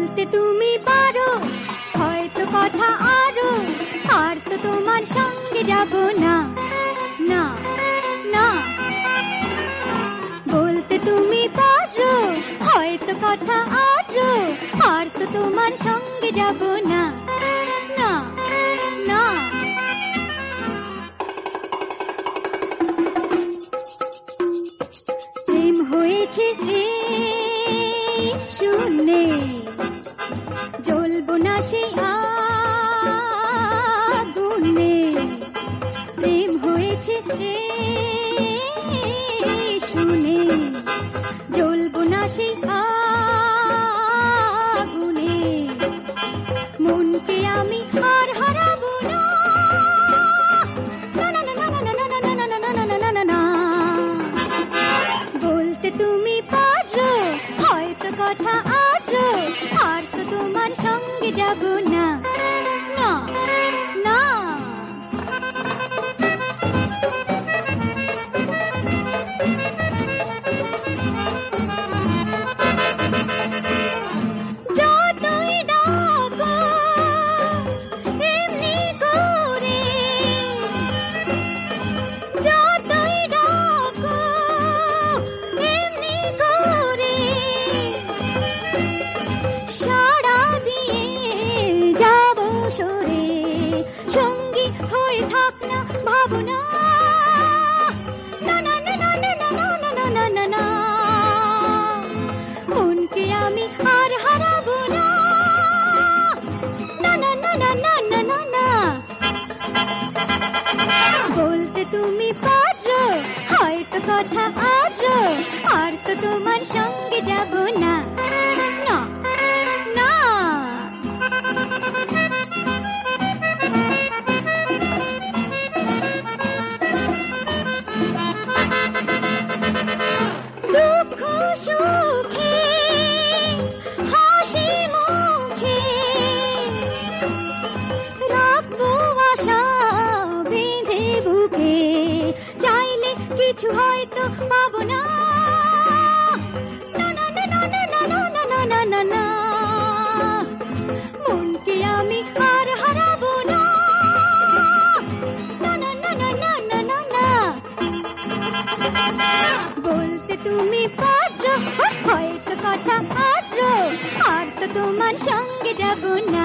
বলতে তুমি পারো হয়তো কথা আরো, আর তো তোমার সঙ্গে যাব না, না না। বলতে তুমি পারো হয়তো কথা আরো, আর তো তোমার সঙ্গে যাব না, না না। প্রেম হয়েছে শুনে জ্বলবো না সে আগুনে। প্রেম হয়েছে শুনে জ্বলবো না সে আগুনে। মনকে আমি আর হারাবো না, বলতে তুমি পারো হয়তো কথা আরো, আর তো তোমার সঙ্গে যাব না, না না। যতই ডাকো এমনি করে, যতই ডাকো এমনি করে সাড়া দিয়ে যাব সরে। সঙ্গী হয়ে থাক না ভাবনা, না না না না না না না না না না। মনকে আমি আর হারাবো না, না না না না না না না না। বলতে তুমি পারো হয়তো কথা আরো, আর তো তোমার সঙ্গে যাব না, না না। দুঃখ সুখে হাসি মুখে রাখবো আশা বেঁধে বুকে। চাইলে কিছু হয়তো পাবো না, না না না না না না না না না না। মনকে আমি আর হারাবো না, না না না না না না না না। বলতে তুমি পারো হয়তো কথা আরো, আর তো তোমার সঙ্গে যাব না।